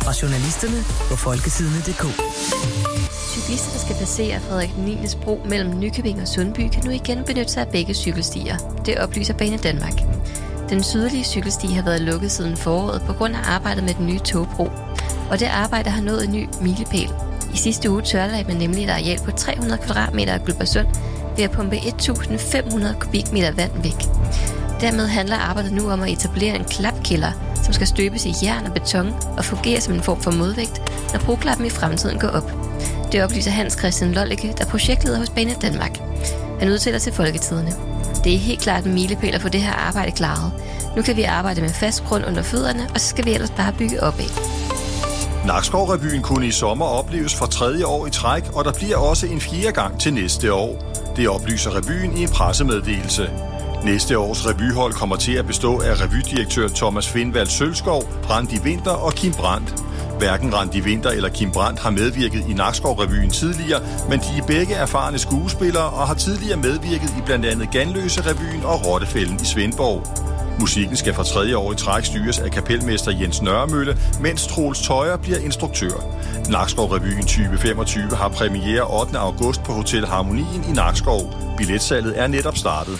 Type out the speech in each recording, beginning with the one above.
og journalisterne på folkesidene.dk. Cyklister, der skal passere Frederik 9's bro mellem Nykøbing og Sundby, kan nu igen benytte sig af begge cykelstier. Det oplyser Banedanmark. Den sydlige cykelsti har været lukket siden foråret på grund af arbejdet med den nye togbro. Og det arbejde har nået en ny milepæl. I sidste uge tørlagde man nemlig et areal på 300 kvadratmeter af Guldborgsund ved at pumpe 1.500 kubikmeter vand væk. Dermed handler arbejdet nu om at etablere en klapkælder, som skal støbes i jern og beton og fungere som en form for modvægt, når broklappen i fremtiden går op. Det oplyser Hans Christian Lollicke, der er projektleder hos Banedanmark. Han udtaler til Folketidene. Det er helt klart en milepæl at få det her arbejde klaret. Nu kan vi arbejde med fast grund under fødderne, og så skal vi ellers bare bygge opad. Nakskov-revyen kunne i sommer opleves for 3. år i træk, og der bliver også en 4. gang til næste år. Det oplyser revyen i en pressemeddelelse. Næste års revyhold kommer til at bestå af revydirektør Thomas Findvald Sølskov, Randi Vinter og Kim Brandt. Hverken Randi Vinter eller Kim Brandt har medvirket i Nakskov-revyen tidligere, men de er begge erfarne skuespillere og har tidligere medvirket i blandt andet Ganløse-revyen og Rottefælden i Svendborg. Musikken skal for 3. år i træk styres af kapelmester Jens Nørremølle, mens Troels Tøjer bliver instruktør. Nakskov-revyen 2025 har premiere 8. august på Hotel Harmonien i Nakskov. Billetsalget er netop startet.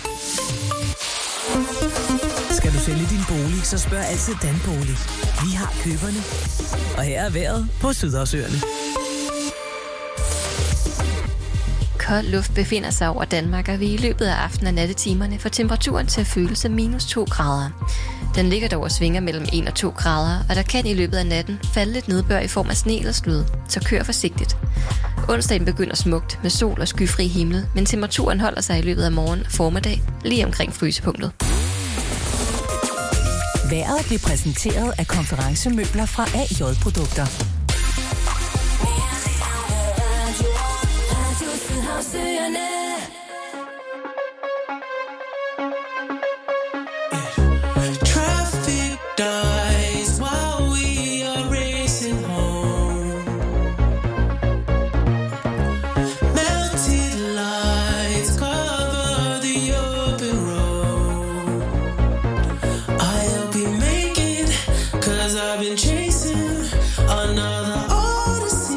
Skal du sælge din bolig, så spørg altid Danbolig. Vi har køberne. Og her er vejret på Sydhavsøerne. Kold luft befinder sig over Danmark, og vi i løbet af aften- og nattetimerne får temperaturen til at føle sig -2 grader. Den ligger dog og svinger mellem 1 og 2 grader, og der kan i løbet af natten falde lidt nedbør i form af sne eller slud, så kør forsigtigt. Onsdagen begynder smukt med sol og skyfri himmel, men temperaturen holder sig i løbet af morgen og formiddag lige omkring frysepunktet. Vejret bliver præsenteret af konferencemøbler fra AJ Produkter. Traffic dies while we are racing home. Melted lights cover the open road. I'll be making, 'cause I've been chasing another odyssey.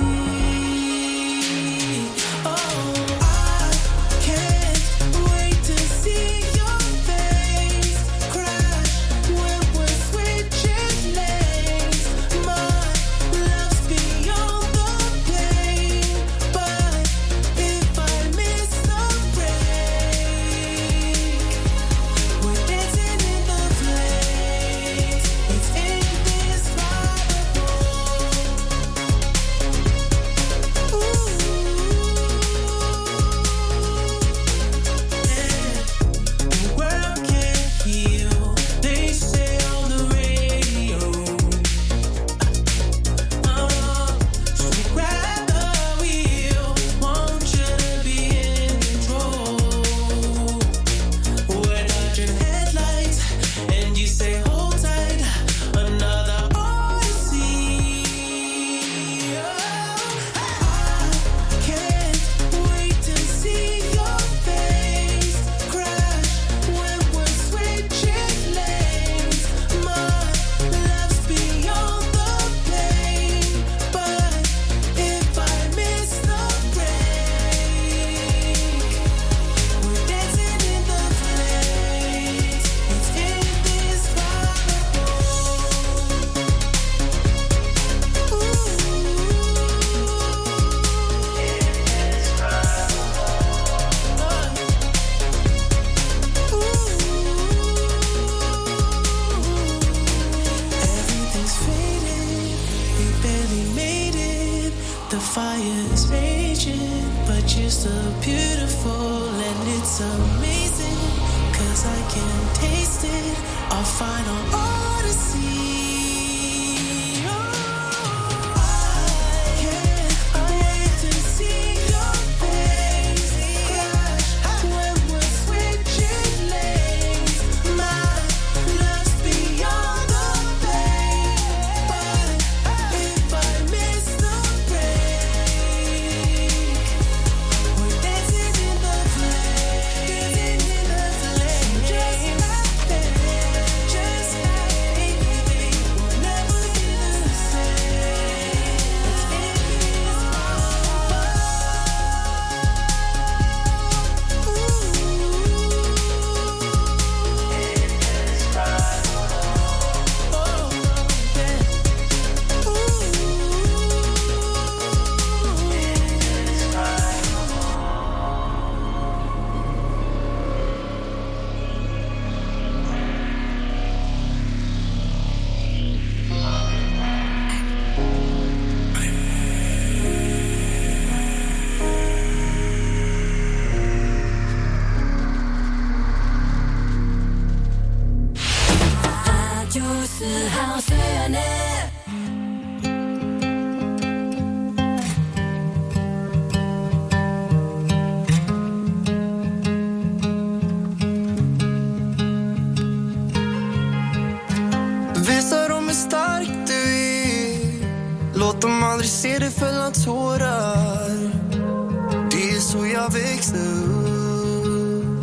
de aldrig ser det fälla tårar. Det är så jag växte upp.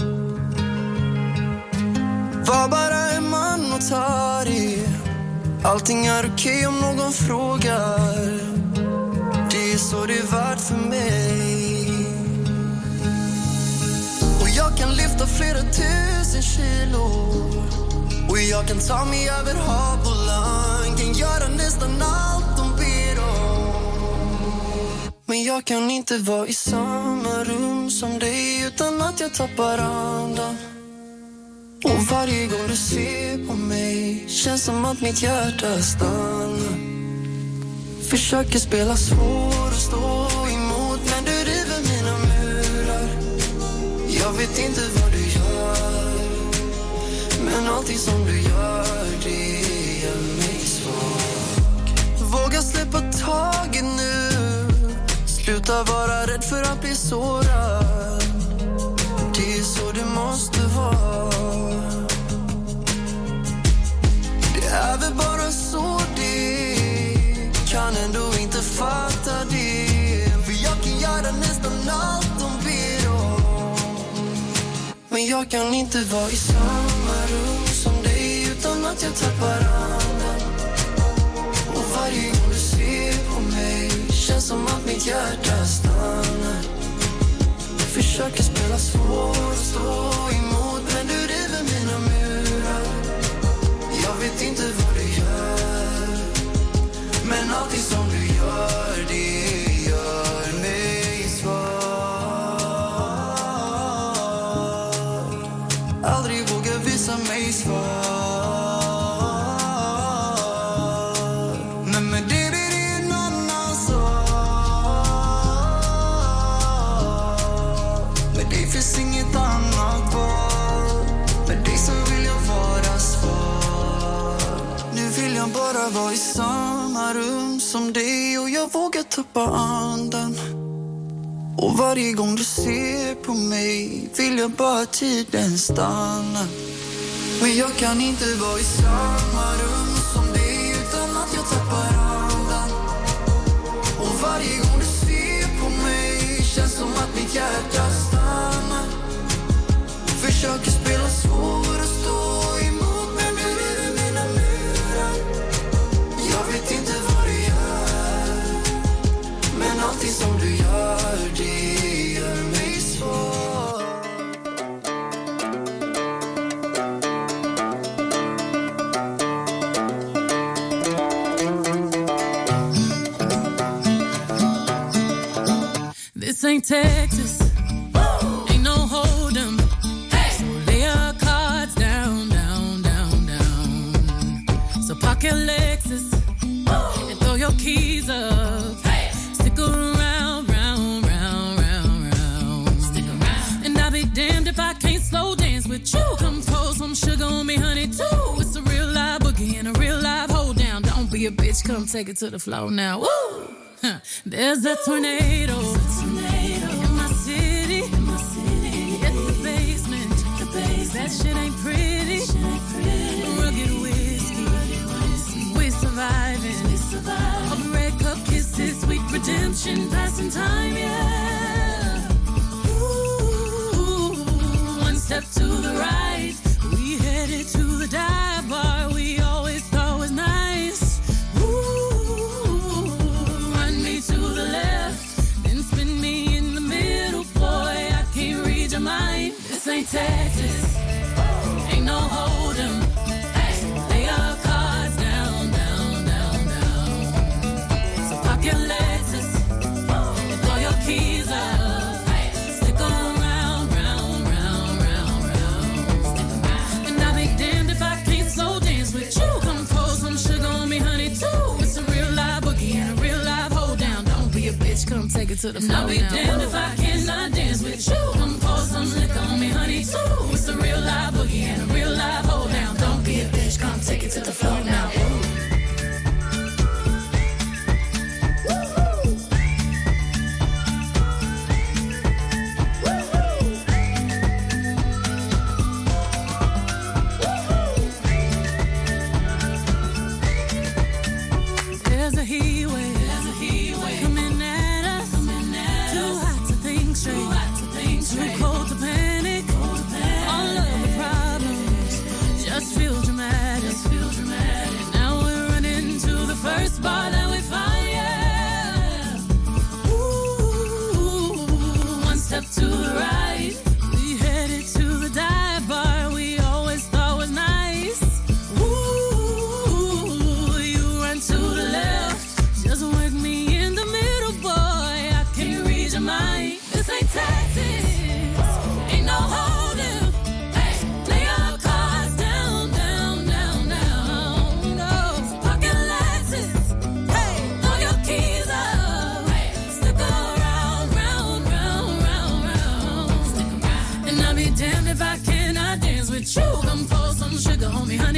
Var bara en man och tar det. Allting är okej om någon frågar. Det är så det är värt för mig. Och jag kan lyfta flera 1000 kilo. Och jag kan ta mig över hav och land. Kan göra nästan allt de ber om. Men jag kan inte vara i samma rum som dig utan att jag tappar andan. Och varje gång du ser på mig känns som att mitt hjärta stannar. Försöker spela svår och stå emot, men du river mina murar. Jag vet inte vad du gör, men allting som du gör, det gör mig svag. Våga släppa taget nu. Sluta vara rädd för att bli sårad. Det är så det måste vara. Det är väl bara så det. Kan ändå inte fatta det. För jag kan göra nästan allt de ber om. Men jag kan inte vara i samma rum som dig utan att jag tappar andan. Och varje gång du ser på mig känns som att mitt hjärta stannar. Försöker spela svår och stå emot, men du river mina murar. Jag vet inte vad du gör, men allting som du gör, det gör mig svag. Aldrig våga visa mig svag. Men med det blir det en annan sak. Med dig finns inget annat val. Med dig så vill jag vara svag. Nu vill jag bara vara i samma rum som dig och jag vågar tappa andan. Och varje gång du ser på mig vill jag bara tiden stanna. Men jag kan inte vara i samma rum som dig utan att jag tappar andan. Och varje gång du ser på mig känns som att mitt hjärta stannar. Försöker spela svår och stå emot, men nu är det mina murar. Jag vet inte vad du gör, men allting som du gör, det gör mig svag. This ain't Texas, ain't no hold'em. So lay your cards down, down, down, down. So park your Lexus and throw your keys up. Stick around, round, round, round, round. Stick around. And I'll be damned if I can't slow dance with you. Come pour some sugar on me, honey, too. It's a real live boogie and a real live hold down. Don't be a bitch, come take it to the floor now. Woo! There's a tornado in my city. It's the basement. That shit ain't pretty. Rugged whiskey. We're surviving. All the red cup kisses, sweet redemption, passing time, yeah. Ooh, one step to the right, we headed to the dive bar we always thought was nice. To the left, then spin me in the middle, boy, I can't read your mind. This ain't Texas, ain't no hold'em. Lay your cards down, down, down, down. So pop your Lexus and throw your keys up. Stick around, round, round, round, round. And I'll be damned if I can't slow dance with you. Come pour some sugar on me, honey, too. It's a real live boogie and a real live hold down. Don't be a bitch, come take it to the floor. I'll be damned if I cannot dance with you. Come pour some liquor on me, honey, too. It's a real live boogie and a real live hold down. Don't be a bitch, come take it to the floor now. There's a heat wave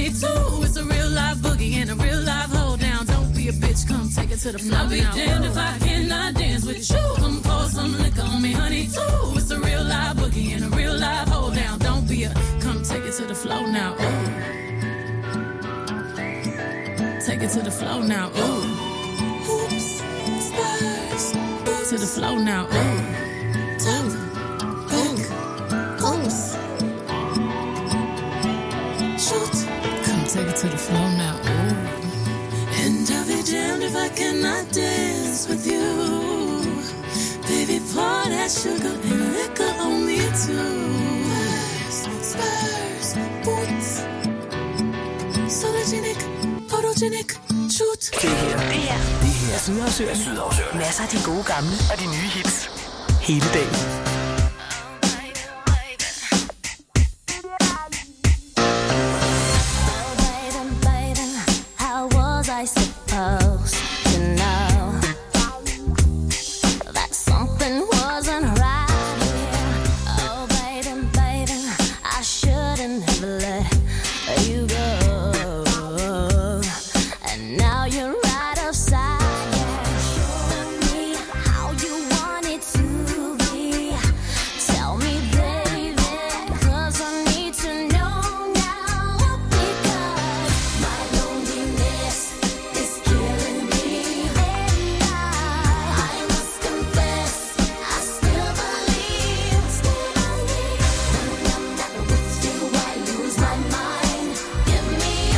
honey too. It's a real live boogie and a real live hold down. Don't be a bitch, come take it to the floor. I'll be damned if I cannot dance with you. Come pour some liquor on me, honey too. It's a real live boogie and a real live hold down. Don't be a, come take it to the floor now. Ooh. Take it to the floor now. Ooh. Oops, spurs. To the floor now. Ooh. Oops. Shoot. Come take it to the floor now. Ooh. And I'll be damned if I cannot dance with you. Baby, pour that sugar and liquor on me too. Spurs, boots. Sologenic, photogenic, shoot. Det her er Sydhavsøerne. Masser af de gode gamle og de nye hits. Hele dagen. I supposed to know that something wasn't right here. Oh, baby, baby, I shouldn't have let you go. And now you're right upside down. Show me how you want it to be. Tell me, baby, 'cause I need to know now. Because my loneliness is killing me, and I must confess, I still believe. When I'm not with you, I lose my mind. Give me a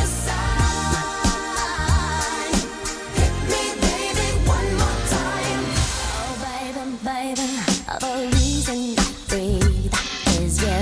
sign. Hit me, baby, one more time. Oh, baby, baby, the reason I breathe is you.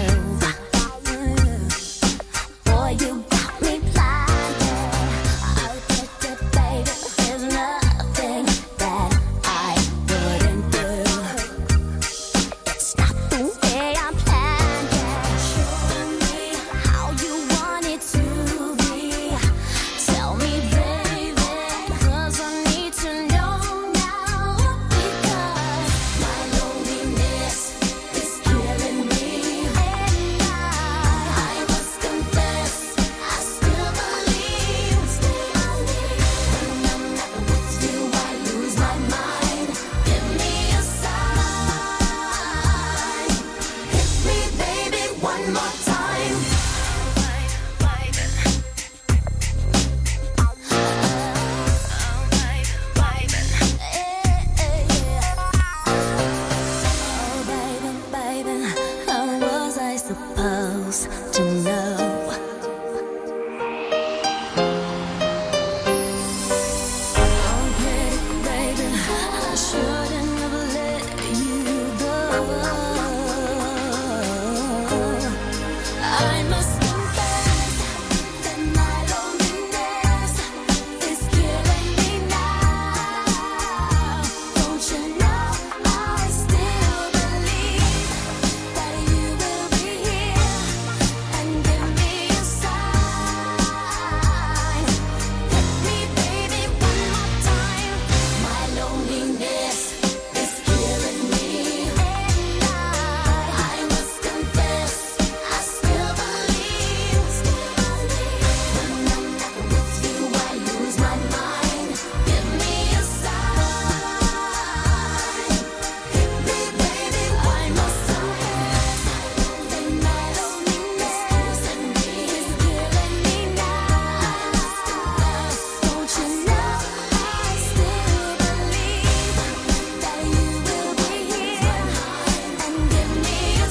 Boy, you got me blinded. Oh, baby, there's nothing that I wouldn't do. It's not the way I planned it. Show me how you want it to be. Tell me, baby, 'cause I need to know now. Because my loneliness is killing me, and I must confess, I still believe. When I'm not with you, I lose my mind. Give me a sign. Hit me, baby, one more time. Oh, baby, baby, how was I supposed to know? Oh, baby, I shouldn't have let you go. I must confess that my loneliness is killing me now. Don't you know I still believe that you will be here and give me a sign. Hit me, baby, one more time. My loneliness is killing me, and I must confess, I still believe. When I'm not with you, I lose my mind. Give me a sign. Hit me, baby, one more time. My loneliness is killing me now. Don't you know I still believe that you will be here and give me a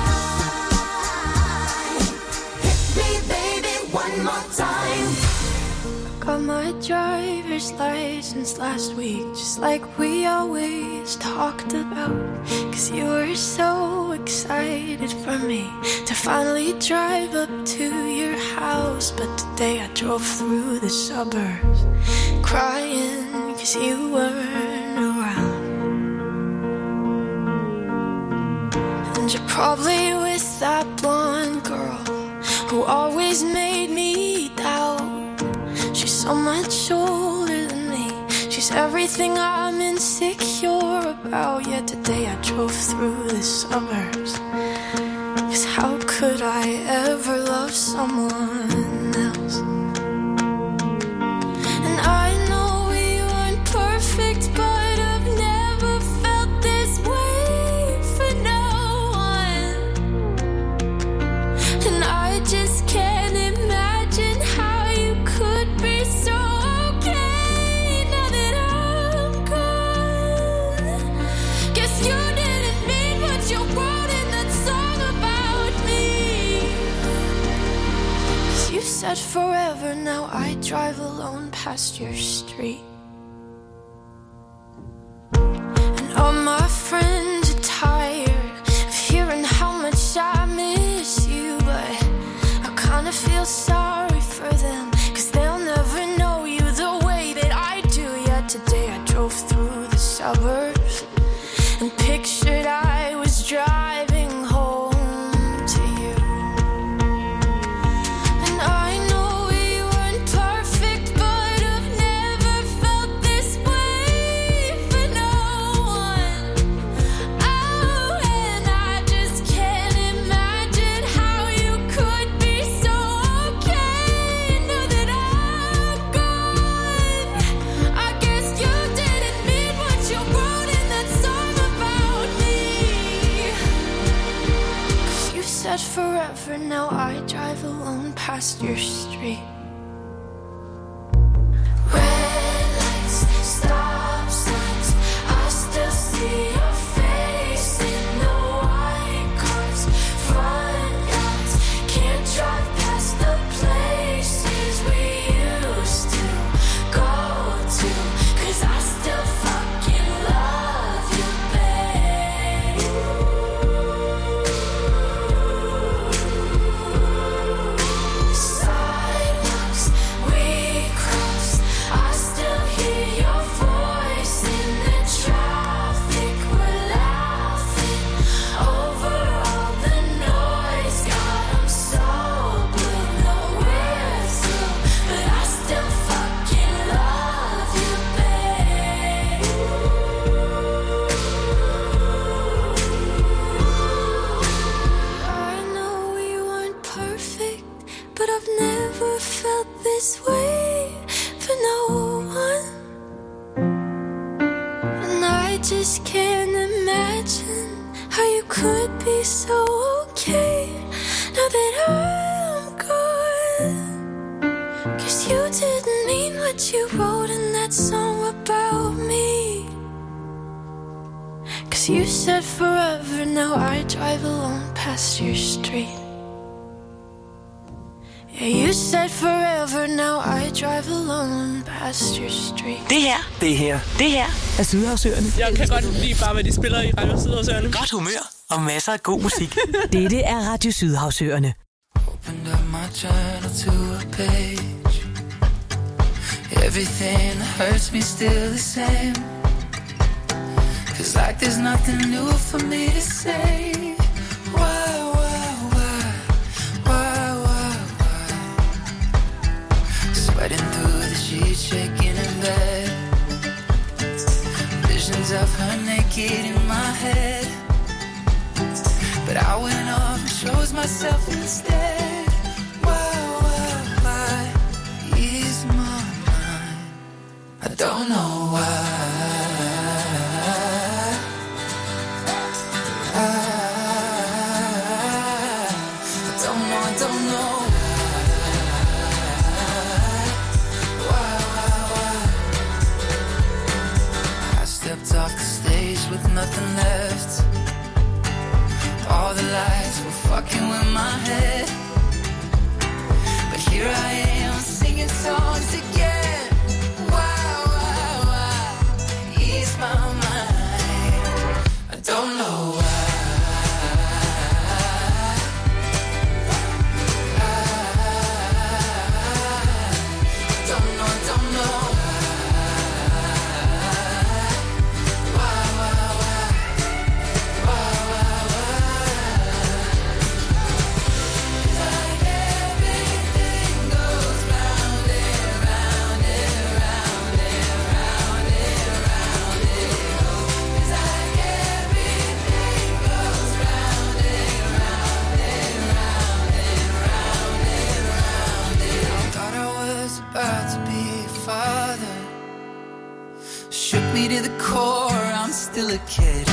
sign. Hit me, baby, one more time. Got my driver's license last week, just like we always talked about. 'Cause you were so excited for me to finally drive up to your house. But today I drove through the suburbs crying 'cause you weren't around. And you're probably with that blonde girl who always made me doubt. She's so much older than me. She's everything I'm insecure about. Yet today I drove through the suburbs. 'Cause how could I ever love someone else? miles. And I know we weren't perfect, but I've never felt this way for no one. And I just can't imagine how you could be so okay now that I'm gone. Guess you didn't mean what you wrote in that song about me. 'Cause you said forever, now I drive alone past your street. And all my friends are tired of hearing how much I miss you, but I kinda feel sorry for them, 'cause they'll never know you the way that I do. Yet today I drove through the suburbs and pictured I was driving home to you. And I know we weren't perfect, but I've never felt this way for no one. Oh, and I just can't imagine how you could be so okay now that I'm gone. I guess you didn't mean what you wrote in that song about me. 'Cause you said forever, now I drive alone past your street. Red lights, stop signs, I still see your face in the white cars, front yards. Can't drive past the places we used to go to, 'cause I still fucking love you, babe. Sidewalks we crossed, I still hear your voice in the traffic. We're laughing over all the noise. God, I'm so blue, no we're through, but I still fucking love you, babe. I know we weren't perfect, but I've never felt this way for no one. And I just can't imagine how you could be so okay now that I'm gone. 'Cause you didn't mean what you wrote in that song about me. 'Cause you said forever, now I drive alone past your street. Yeah, you said forever, now I drive alone past your street. Det her er Sydhavsøerne. Jeg kan godt lide bare, hvad de spiller i Radio Sydhavsøerne. Godt humør og masser af god musik. Dette er Radio Sydhavsøerne. Opened up my journal to a page. Everything that hurts me still the same. Feels like there's nothing new for me to say. Why? Sweating through the sheets, shaking in bed. Visions of her naked in my head. But I went off and chose myself instead. Why? Ease my mind. I don't know why. I don't know. Stepped off the stage with nothing left. All the lights were fucking with my head. But here I am singing songs again. Why? Ease my mind. I don't know why. I don't know. Like everything goes round and round. shook me to the core. I'm still a kid.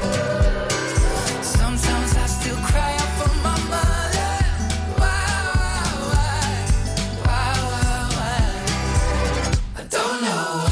Sometimes I still cry out for my mother. Why? I don't know why.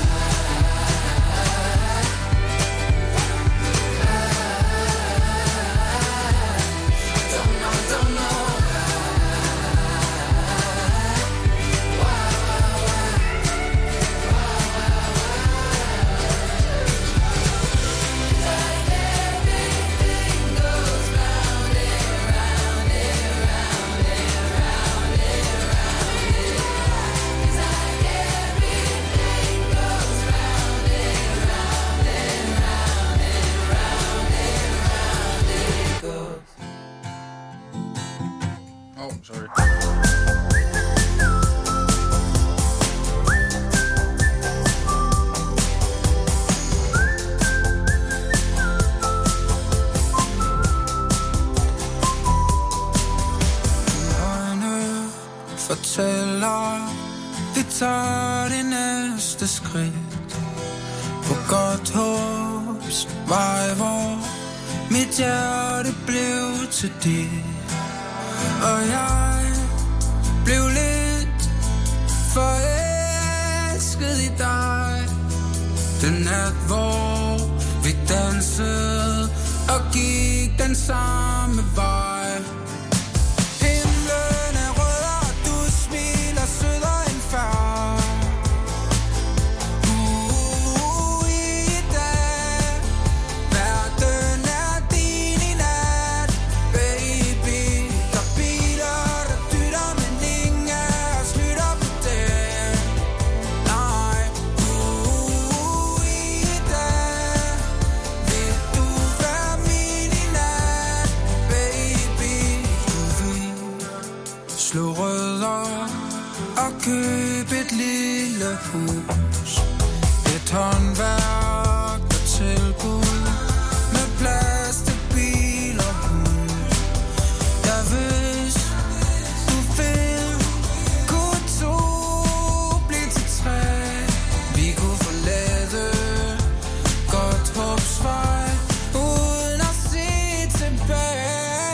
Fortæller, vi tager det næste skridt på godt håbs vej, hvor mit hjerte blev til dit. Og jeg blev lidt forelsket i dig. Den nat, hvor vi dansede og gik den samme vej. Køb et lille hus, et håndværk og tilbud med plads til bil og hund. Ja, hvis du vil, kunne to blive til tre. Vi kunne forlade godt håbsvej uden at se tilbage.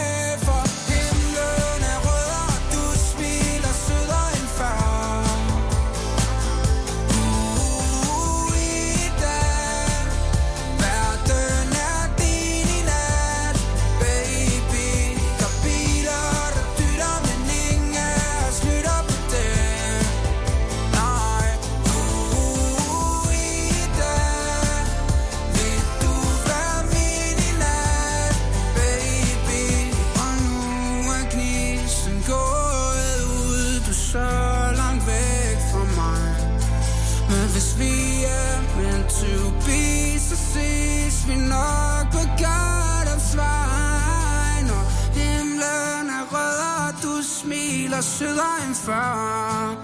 Sødere end før.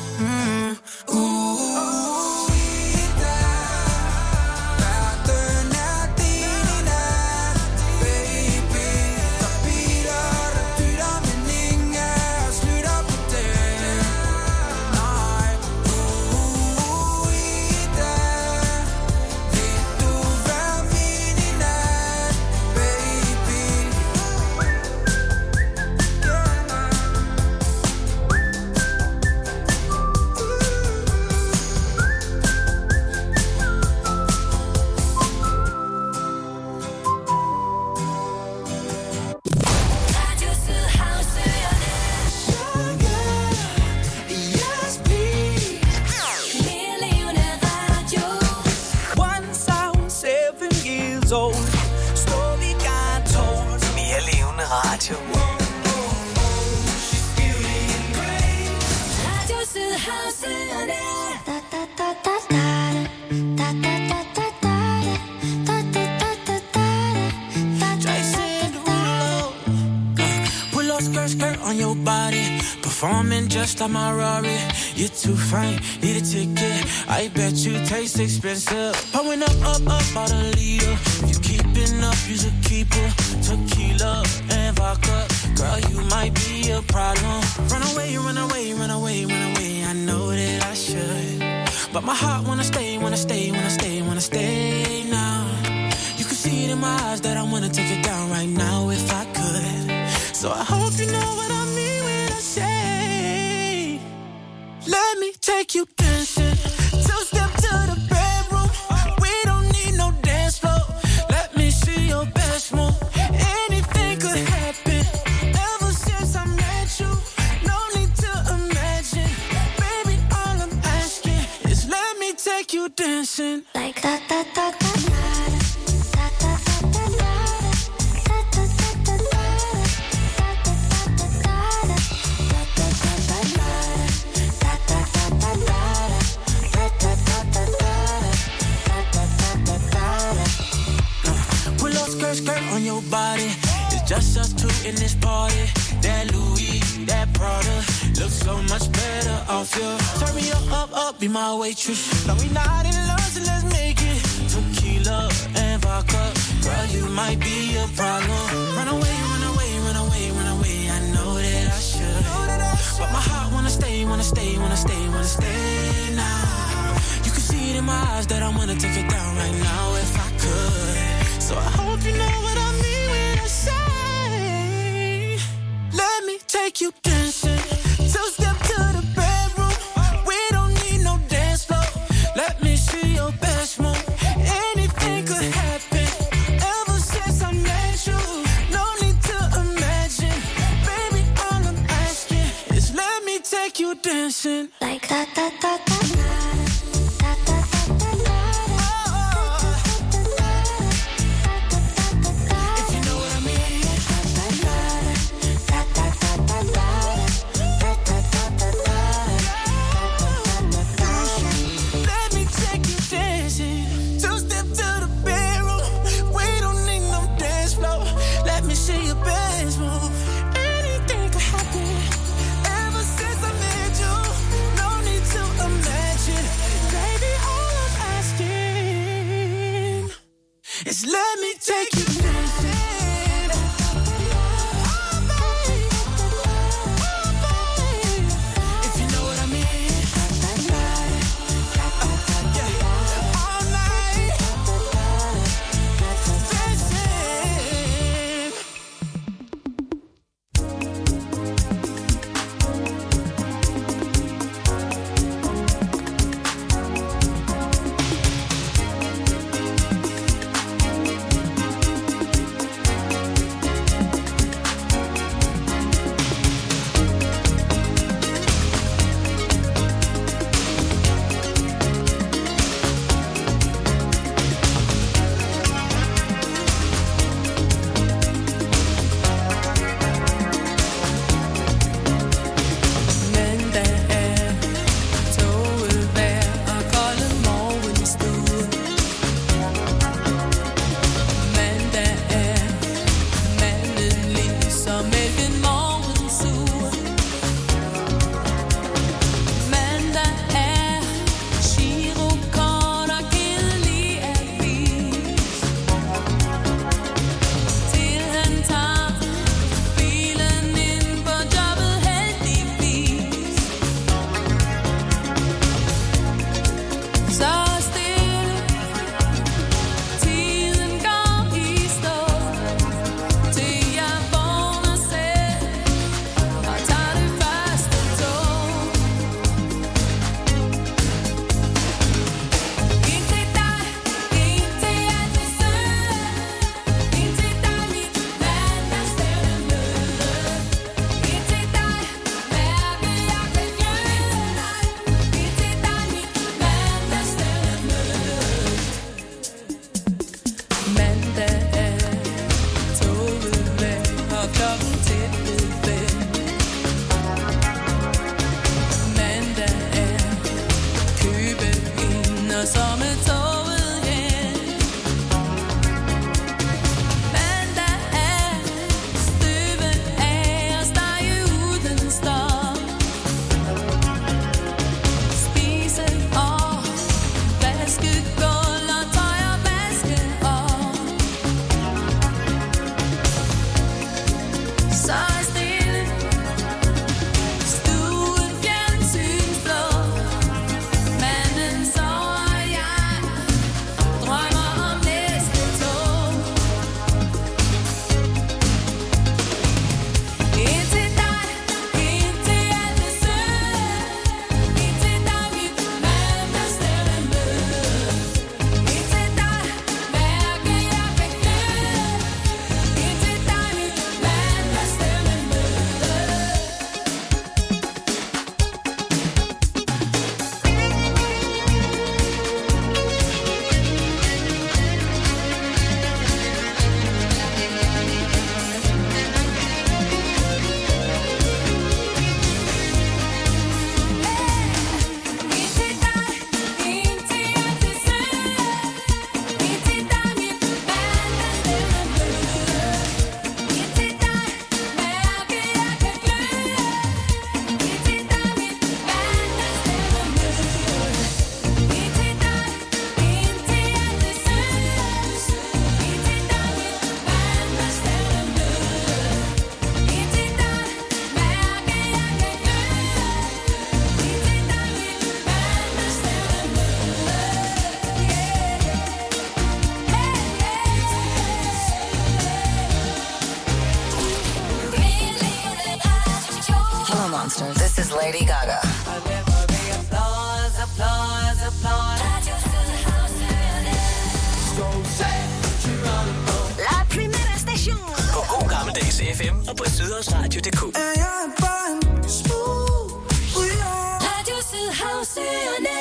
Performing just like my Rari. You're too fine, need a ticket. I bet you taste expensive. Pouring up all the leader. If you keeping up, you should keep it. Tequila and vodka. Girl, you might be a problem. Run away, run away, run away, run away. I know that I should. But my heart wanna stay, wanna stay, wanna stay, wanna stay now. You can see it in my eyes that I wanna take it down right now if I could. So I hope you know what I mean when I say, let me take you dancing. Two-step to the bedroom. We don't need no dance floor. Let me see your best move. Anything could happen. Ever since I met you, no need to imagine. Baby, all I'm asking is let me take you dancing. Like da da da da da da da da da da. Skirt on your body. It's just us two in this party. That Louis, that Prada looks so much better off you. Turn me up, be my waitress. No, we not in love, so let's make it. Tequila and vodka. Girl, you might be a problem. Run away, run away, run away, run away. I know that I should, but my heart wanna stay, wanna stay, wanna stay, wanna stay now. You can see it in my eyes that I wanna take it down right now if I could. So I hope you know what I mean when I say, let me take you dancing. Two-step to the bedroom. We don't need no dance floor. Let me see your best move. Anything could happen. Ever since I met you, no need to imagine. Baby, all I'm asking is let me take you dancing. Like da da da da da. Let me take you dancing. If you know what I mean. All night. Dancing. Lady Gaga. La primera station. På god gammeldags FM og på Sydhavsradio.dk. Radio Sydhavsøerne.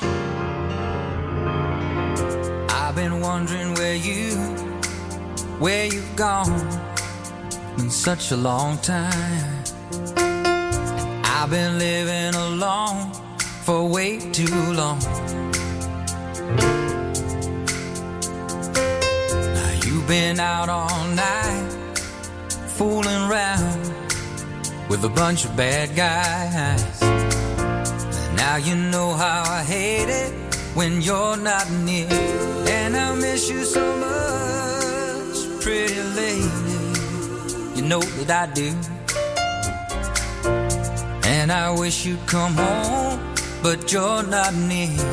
I've been wondering where you've gone in such a long time. I've been living alone for way too long. Now you've been out all night, fooling around with a bunch of bad guys. Now you know how I hate it when you're not near, and I miss you so much, pretty lady. You know that I do. And I wish you'd come home, but you're not near.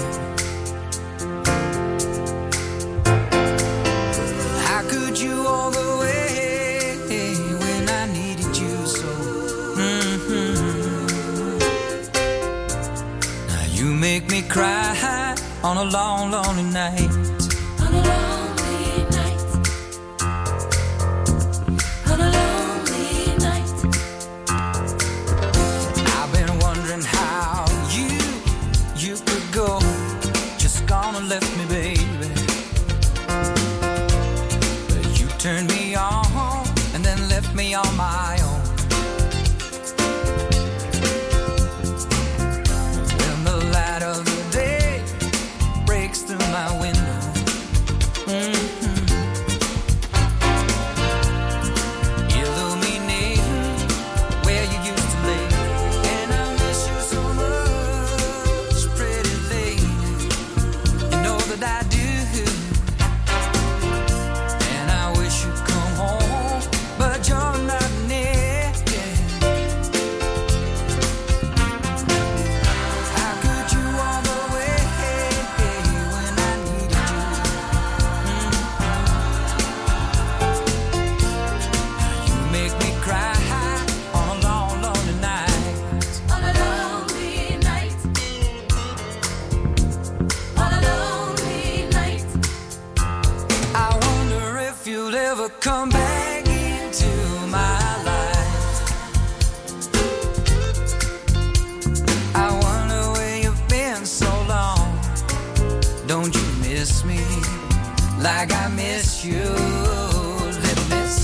How could you walk away when I needed you so? Now you make me cry on a long, lonely night. On a lonely night. On a lonely night. I've been wondering how you could go, just gone and left me, baby. But you turned me on and then left me on my own. When the light of the day breaks through my window, illuminating where you used to lay. And I miss you so much, pretty lady. You know that I do. And I wish you'd come home, but you're not near. How could you walk away when I needed you? You make me cry on a long, lonely night. On a lonely night. On a lonely night. I wonder if you'll ever come back into my life. I wonder where you've been so long. Don't you miss me like I miss you, little miss?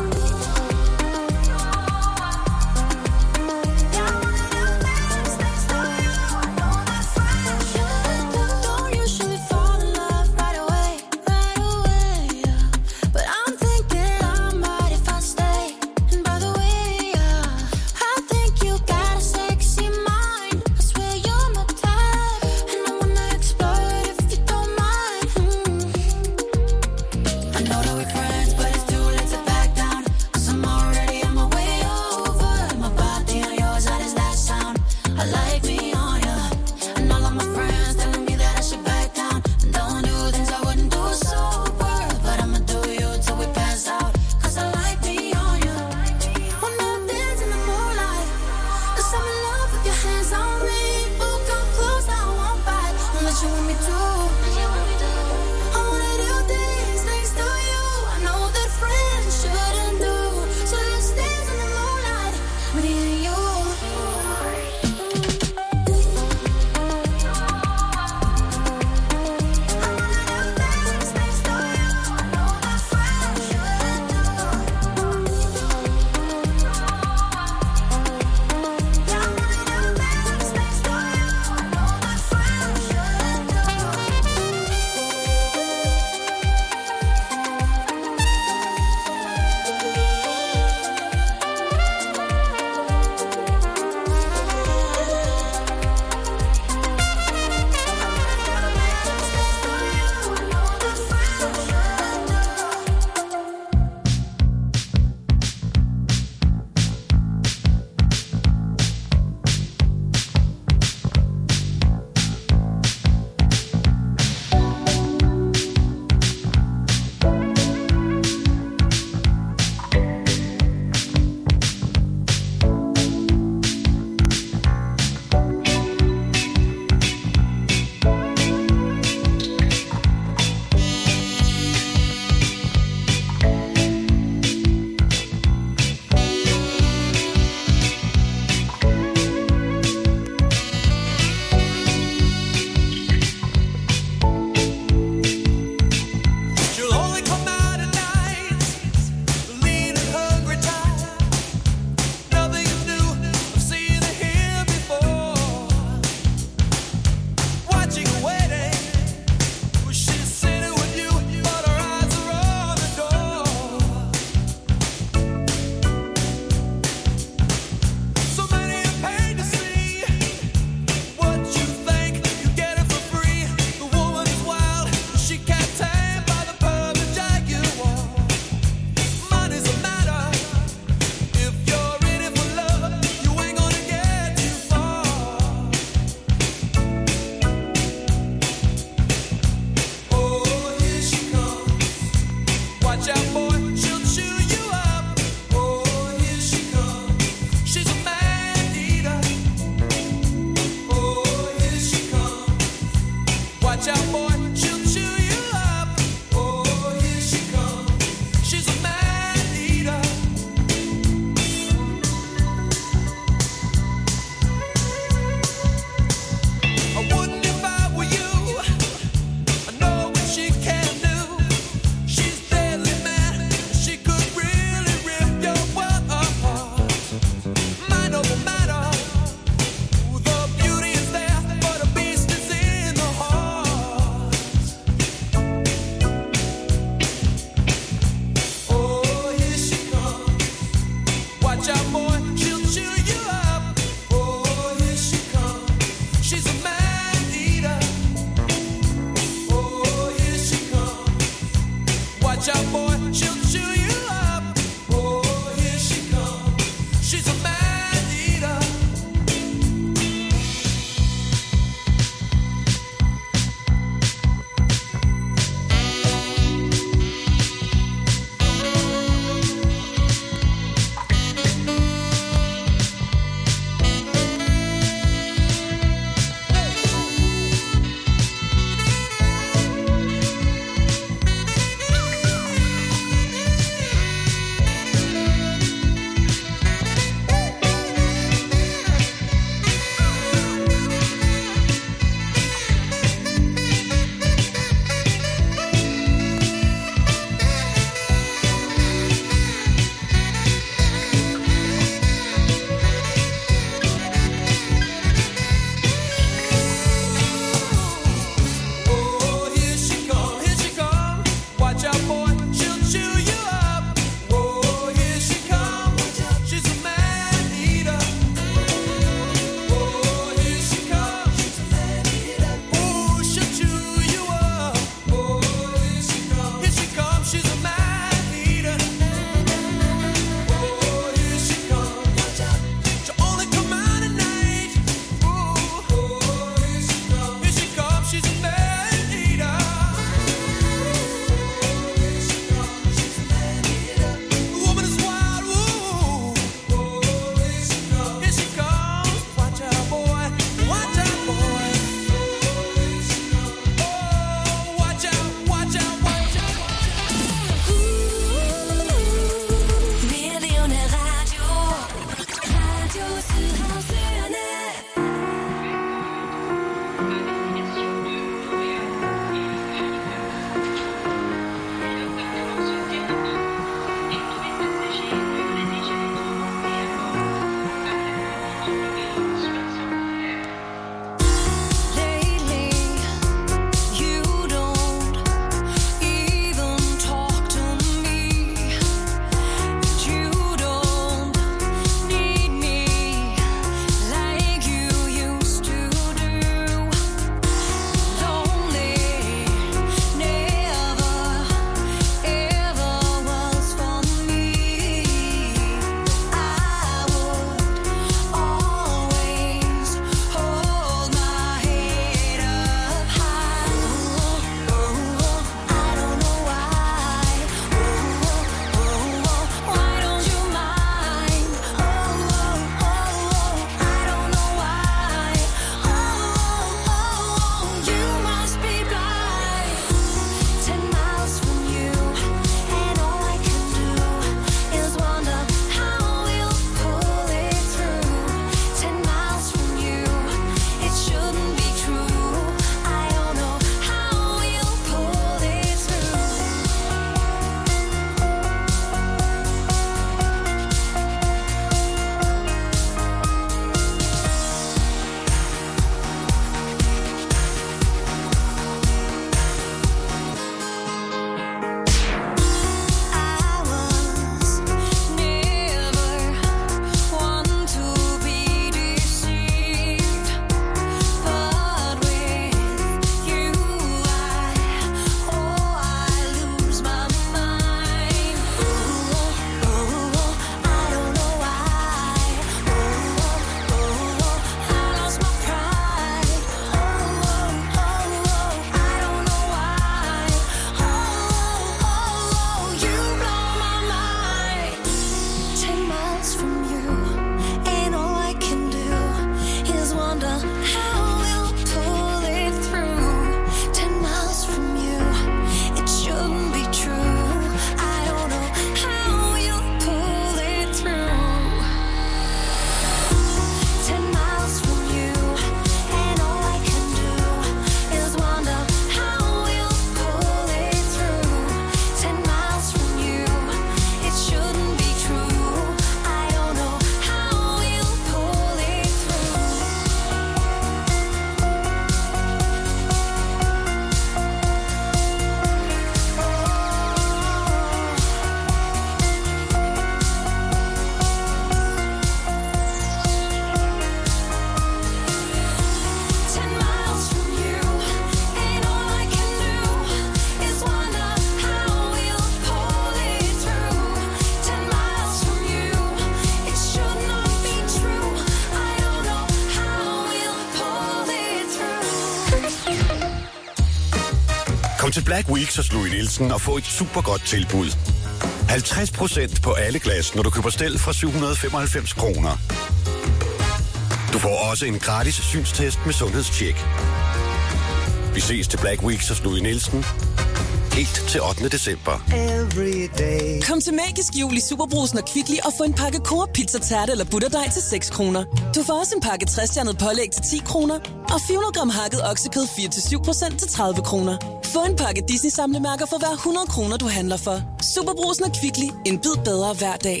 til Black Week hos Louis Nielsen og få et super godt tilbud. 50% på alle glas, når du køber stel fra 795 kroner. Du får også en gratis synstest med sundhedstjek. Vi ses til Black Week hos Louis Nielsen. Helt til 8. december. Kom til Magisk Jul i Superbrugsen og Kvickly og få en pakke Coop Pizza Tærte eller butterdej til 6 kroner. Du får også en pakke 60-stjernet pålæg til 10 kroner og 400 gram hakket oksekød 4-7% til 30 kroner. Få en pakke Disney-samlemærker for hver 100 kroner, du handler for. Superbrugsen og Kvickly. En bid bedre hver dag.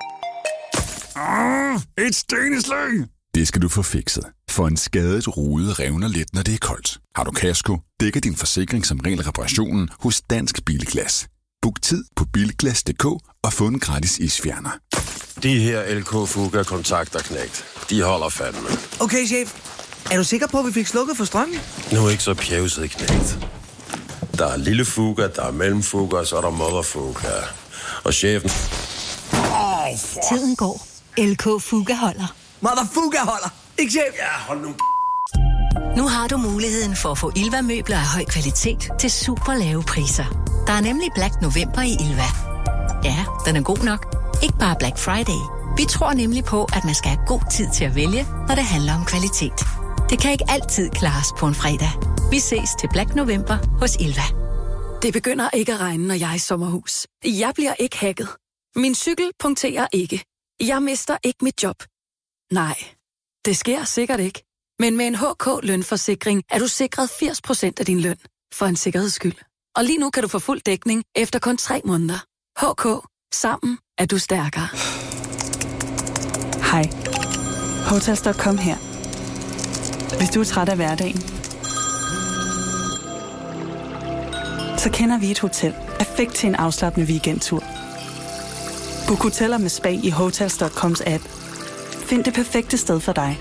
Et steneslag! Det skal du få fikset. For en skadet rude revner let, når det er koldt. Har du kasko, dækker din forsikring som regel reparationen hos Dansk Bilglas. Book tid på bilglas.dk og få en gratis isfjerner. De her LK Fuga kontakter knægt. De holder fandme. Okay, chef. Er du sikker på, at vi fik slukket for strømmen? Nu er ikke så pjevset, knægt. Der er lille Fuga, der er mellemfuga, og så er der mother Fuga. Og chefen... Tiden går. LK Fuga holder. Mother Fuga holder. Ikke chef? Ja, hold nu. Nu har du muligheden for at få Ilva-møbler af høj kvalitet til super lave priser. Der er nemlig Black November i Ilva. Ja, den er god nok. Ikke bare Black Friday. Vi tror nemlig på, at man skal have god tid til at vælge, når det handler om kvalitet. Det kan ikke altid klares på en fredag. Vi ses til Black November hos Ilva. Det begynder ikke at regne, når jeg er i sommerhus. Jeg bliver ikke hacket. Min cykel punkterer ikke. Jeg mister ikke mit job. Nej, det sker sikkert ikke. Men med en HK-lønforsikring er du sikret 80% af din løn. For en sikkerheds skyld. Og lige nu kan du få fuld dækning efter kun 3 måneder. HK. Sammen er du stærkere. Hej. Hotels.com her. Hvis du er træt af hverdagen, så kender vi et hotel perfekt til en afslappende weekendtur. Book hoteller med spa i Hotels.coms app. Find det perfekte sted for dig.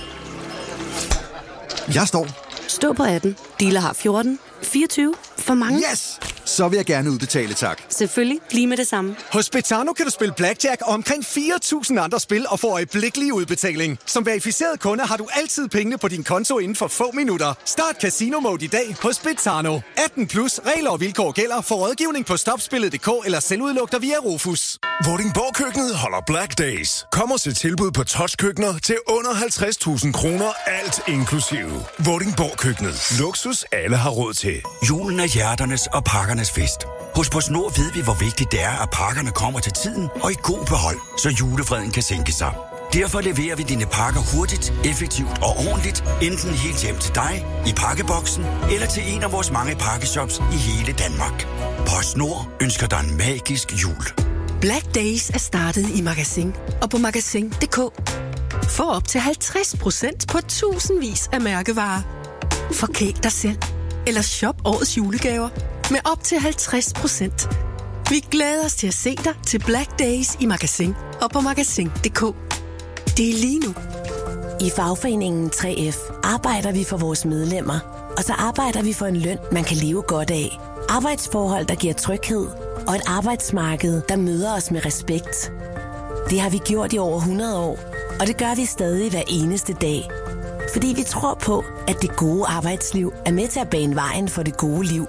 Jeg står. Stå på 18. Dealer har 14. 24. For mange. Yes! Så vil jeg gerne udbetale, tak. Selvfølgelig. Lige med det samme. Hos Betano kan du spille blackjack og omkring 4.000 andre spil og få øjeblikkelig udbetaling. Som verificeret kunde har du altid pengene på din konto inden for få minutter. Start Casino Mode i dag hos Betano. 18 plus regler og vilkår gælder for rådgivning på stopspillet.dk eller selvudluk dig via Rufus. Vordingborg Køkkenet holder Black Days. Kom og se tilbud på touchkøkkener til under 50.000 kroner, alt inklusive. Vordingborg Køkkenet. Luksus alle har råd til. Julen er hjerternes og pakkernes fest. Hos PostNord ved vi, hvor vigtigt det er, at pakkerne kommer til tiden og i god behold, så julefreden kan sænke sig. Derfor leverer vi dine pakker hurtigt, effektivt og ordentligt, enten helt hjem til dig, i pakkeboksen, eller til en af vores mange pakkeshops i hele Danmark. PostNord ønsker dig en magisk jul. Black Days er startet i Magasin og på Magasin.dk. Få op til 50% på tusindvis af mærkevarer. Forkæl dig selv. Eller shop årets julegaver med op til 50%. Vi glæder os til at se dig til Black Days i Magasin og på Magasin.dk. Det er lige nu. I fagforeningen 3F arbejder vi for vores medlemmer, og så arbejder vi for en løn, man kan leve godt af. Arbejdsforhold, der giver tryghed, og et arbejdsmarked, der møder os med respekt. Det har vi gjort i over 100 år, og det gør vi stadig hver eneste dag. Fordi vi tror på, at det gode arbejdsliv er med til at bane vejen for det gode liv.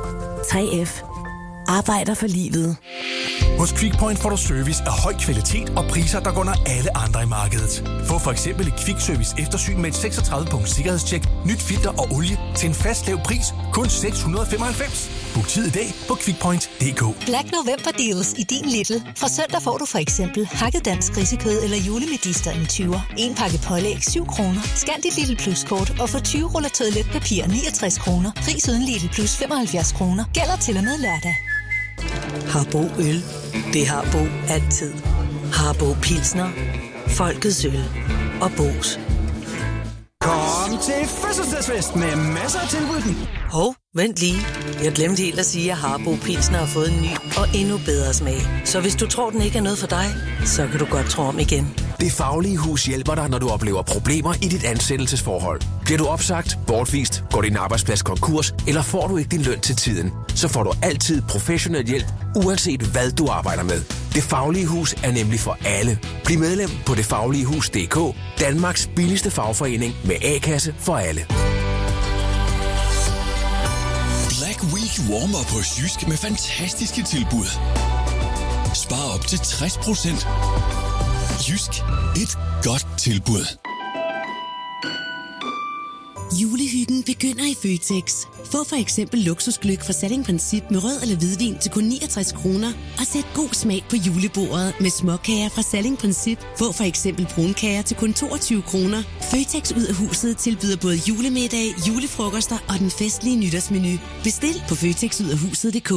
3F arbejder for livet. Hos Quickpoint får du service af høj kvalitet og priser, der går under alle andre i markedet. Få for eksempel et Quick-service eftersyn med et 36-punkt sikkerhedstjek, nyt filter og olie til en fast lav pris, kun 695. Book tid i dag på quickpoint.dk. Black November deals i din Lidl. Fra søndag får du for eksempel hakket dansk grisekød eller julemedister en 20'er. En pakke pålæg 7 kroner. Scan dit Lidl Plus-kort og få 20 ruller toiletpapir 69 kroner. Pris uden Lidl Plus 75 kroner. Gælder til og med lørdag. Harbo Øl. Det har Bo altid. Harbo Pilsner. Folkets øl. Og Bo's. Kom til fødselsdagsfest med masser af tilbud. Hov, vent lige. Jeg glemte helt at sige, at Harbo Pilsner har fået en ny og endnu bedre smag. Så hvis du tror, den ikke er noget for dig, så kan du godt tro om igen. Det Faglige Hus hjælper dig, når du oplever problemer i dit ansættelsesforhold. Bliver du opsagt, bortvist, går din arbejdsplads konkurs, eller får du ikke din løn til tiden, så får du altid professionel hjælp, uanset hvad du arbejder med. Det Faglige Hus er nemlig for alle. Bliv medlem på detfagligehus.dk, Danmarks billigste fagforening med A-kasse for alle. Black Week warmer på Jysk med fantastiske tilbud. Spar op til 60%. Jysk. Et godt tilbud. Julehyggen begynder i Føtex. Få for eksempel luksusgløgg fra Salling Princip med rød eller hvidvin til kun 69 kroner. Og sæt god smag på julebordet med småkager fra Salling Princip. Få for eksempel brunkager til kun 22 kroner. Føtex ud af huset tilbyder både julemiddag, julefrokoster og den festlige nytårsmenu. Bestil på føtexudafhuset.dk.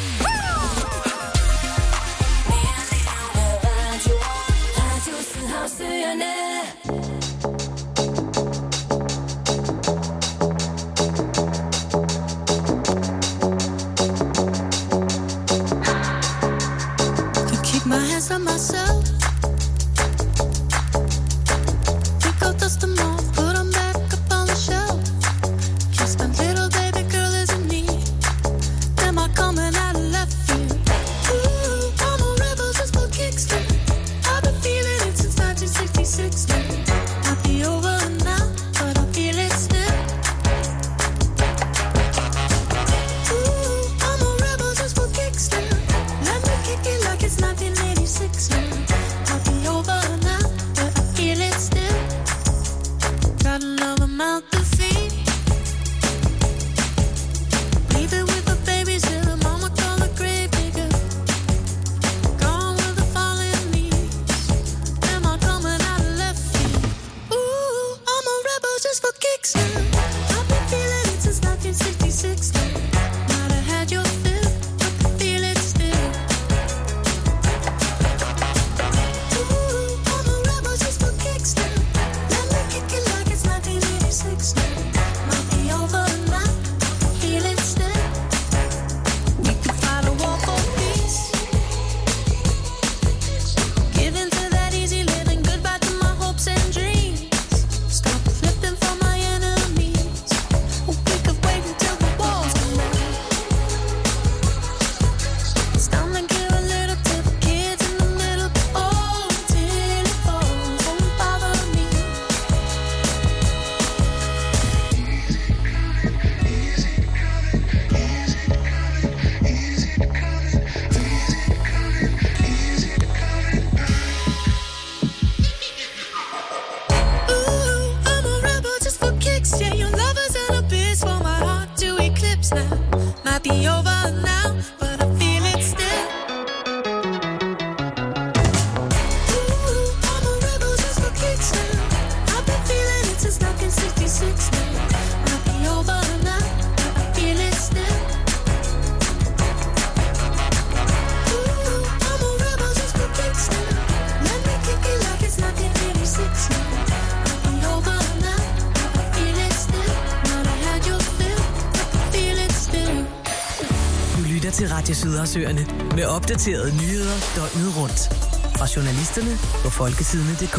Til Radio Sydersøerne med opdaterede nyheder døgnet rundt. Fra journalisterne på folkesidene.dk.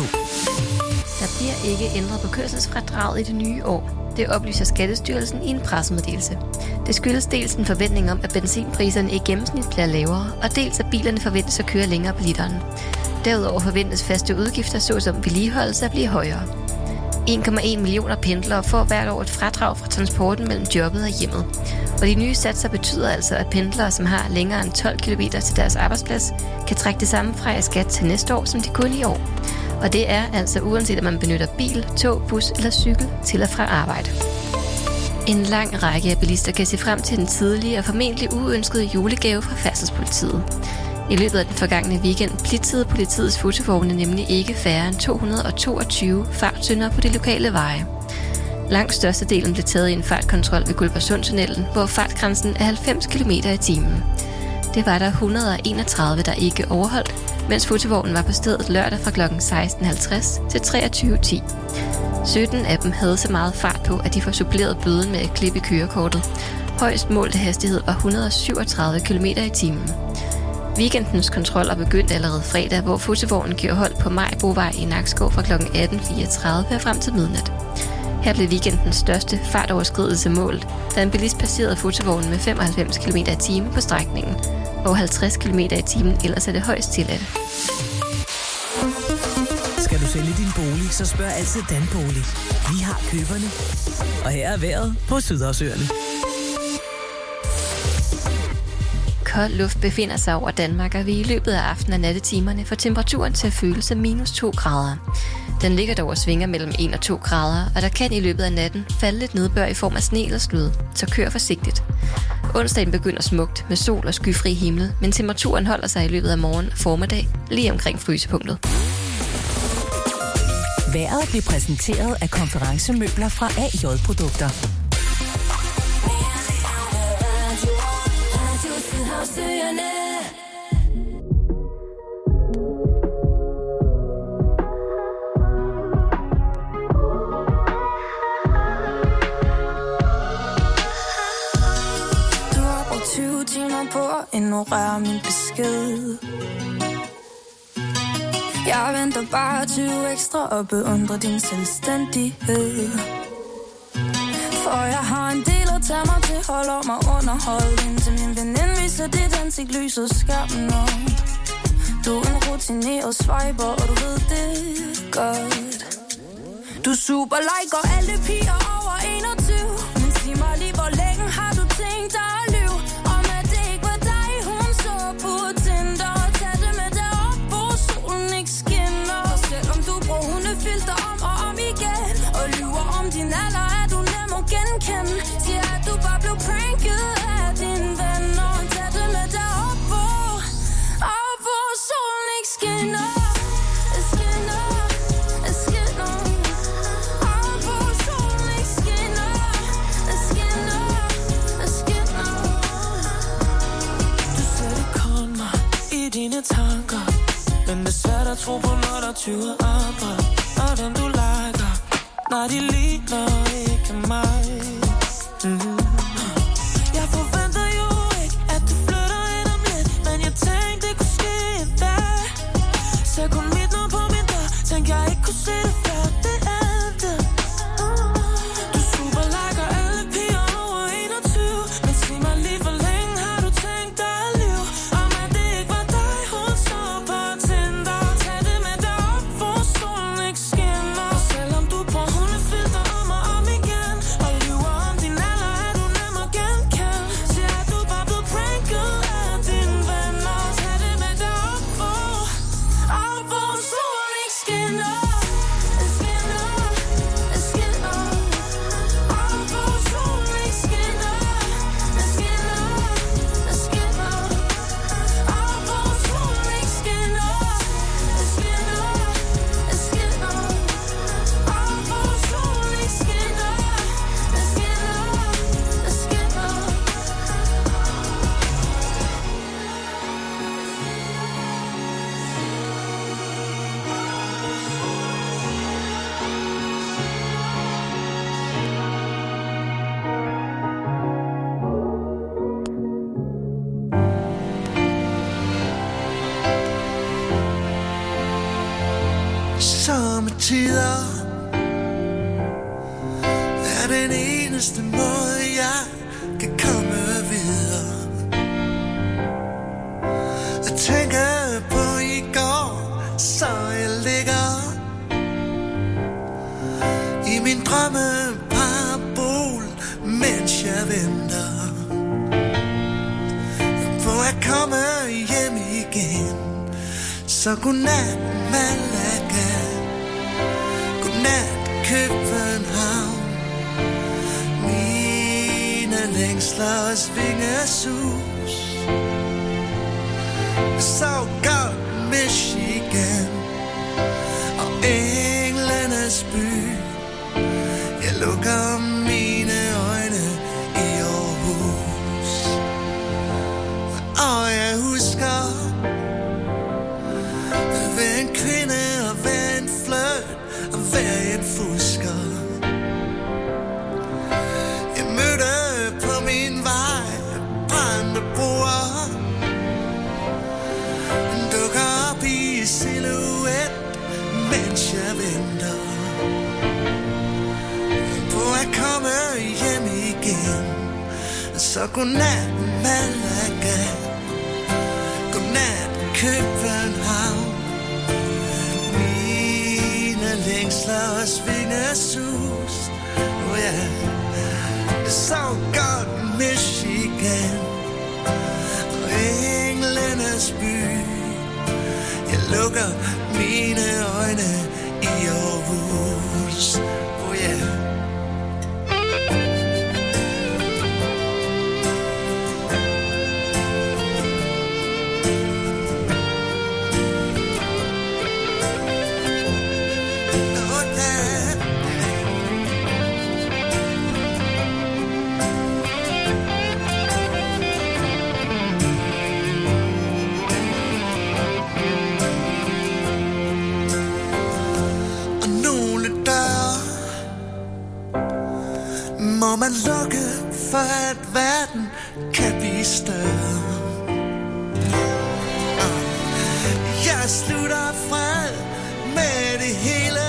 Der bliver ikke ændret på kørselsfradraget i det nye år. Det oplyser Skattestyrelsen i en pressemeddelelse. Det skyldes dels en forventning om, at benzinpriserne i gennemsnit bliver lavere, og dels at bilerne forventes at køre længere på literen. Derudover forventes faste udgifter, såsom vedligeholdelse, at blive højere. 1,1 millioner pendlere får hvert år et fradrag fra transporten mellem jobbet og hjemmet. Og de nye satser betyder altså, at pendlere, som har længere end 12 km til deres arbejdsplads, kan trække det samme fra i skat til næste år, som de kunne i år. Og det er altså uanset, om man benytter bil, tog, bus eller cykel til og fra arbejde. En lang række af bilister kan se frem til den tidlige og formentlig uønskede julegave fra Færdselspolitiet. I løbet af den forgangne weekend blitzede politiets fotovogne nemlig ikke færre end 222 fartsyndere på de lokale veje. Langt størstedelen blev taget i en fartkontrol ved Guldborgsundtunnelen, hvor fartgrænsen er 90 km i timen. Det var der 131, der ikke overholdt, mens fotovognen var på stedet lørdag fra kl. 16.50 til 23.10. 17 af dem havde så meget fart på, at de får suppleret bøden med et klip i kørekortet. Højst målte hastighed var 137 km i timen. Weekendens kontroller begyndte allerede fredag, hvor fotovognen gjorde hold på Majbrovej i Nakskov fra kl. 18.34 og frem til midnat. Her blev weekendens største fartoverskridelse målt, da en bilist passerede fotovognen med 95 km i timen på strækningen, hvor 50 km i timen ellers er det højst tilladte. Skal du sælge din bolig, så spørg altid Danbolig. Vi har køberne. Og her er vejret på Sydersøerne. kold luft befinder sig over Danmark, og vi i løbet af aften- og nattetimerne får temperaturen til at føle sig -2 grader. Den ligger dog og svinger mellem 1 og 2 grader, og der kan i løbet af natten falde lidt nedbør i form af sne eller slud, så kør forsigtigt. Onsdagen begynder smukt med sol og skyfri himmel, men temperaturen holder sig i løbet af morgen og formiddag lige omkring frysepunktet. Vejret bliver præsenteret af konferencemøbler fra AJ Produkter. Du har brugt 20 timer på at ignorere min besked. Jeg venter bare 20 ekstra og beundrer din selvstændighed. For jeg har en del at tage mig til, holder mig underholdt, indtil min veninde viser dit ansigt lyset skærmen op. Du er en rutineret swiper, og du ved det godt. Du super liker alle piger over 21, men sig mig lige, hvor længe har du tænkt dig at lyve? Om at det ikke var dig, hun så på Tinder, og tag det med derop, hvor solen ikke skinner. Og selvom du bruger hundefilter om og om igen, og lyver om din alder, er du nem at genkende. Siger at du bare blev pranket af dine venner, og tag det med derop, hvor solen ikke skinner. Dine tanker, men det er svært at tro på, når der 20 andre, og dem du liker, nej, de ligner ikke mig. Jeg forventer jo ikke, at du flytter ind om lidt, men jeg tænkte, det kunne ske en dag. Så kun mit navn på min dør, tænkte jeg ikke kunne se det før det endte. Du super liker alle piger over 21, men sig mig lige, hvor længe har du tænkt dig at lyve? Om at det ikke var dig, hun så på Tinder. Tag det med derop, hvor solen ikke skinner. Og selvom du bruger hundefilter om og om igen, og lyver om din alder, er du nem at genkende. Siger at du bare blev pranket af dine venner. Tag det med derop, hvor solen ikke skinner. Sommetider er den eneste måde, jeg kan komme videre. Jeg tænker på i går, så jeg ligger i min drømmeparabol, mens jeg venter på at komme hjem igen. Så godnat, Malaga. Godnat, København. Mine længsler og svingesus. Så godt, Michigan. Og englenes by. Jeg lukker mine øjne i Aarhus. Og jeg husker hver en kvinde og hver en flirt og hver en fusker. Jeg mødte på min vej brændte broer. Dukker op i silhuet, mens jeg venter på at komme hjem igen. Så godnat, Malaga. Godnat, København. Mine længsler og svingesus. Oh yeah. Så godt, Michigan. Og englenes by. Jeg lukker mine øjne i Aarhus. Oh yeah. Må man lukke for at verden kan blive større. Jeg slutter fred med det hele.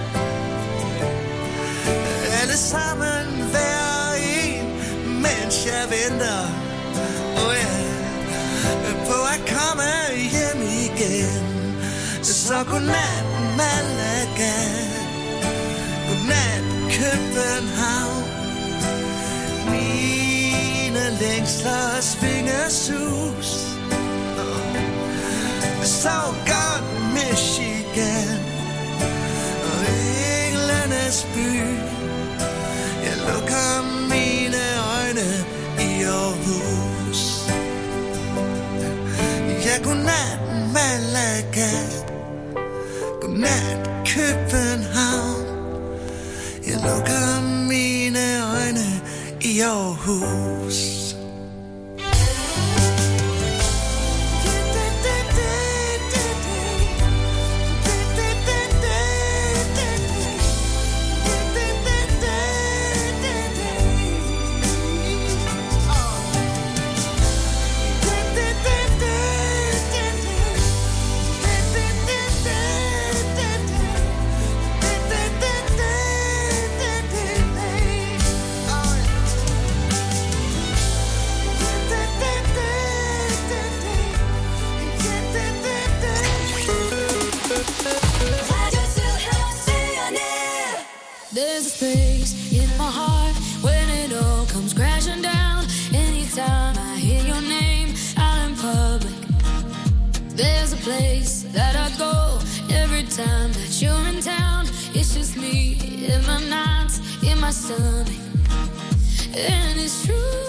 Alle sammen hver en, mens jeg venter. Oh yeah, på at komme hjem igen. Så godnat Malaga, godnat København. Mine længsler svinger sus. Så godt Michigan og englenes by. Jeg lukker mine øjne i Aarhus. Ja, godnat Malaga, godnat København. Jeg lukker mine øjne i Aarhus. There's a space in my heart when it all comes crashing down. Anytime I hear your name out in public, there's a place that I go every time that you're in town. It's just me in my nights, in my stomach, and it's true.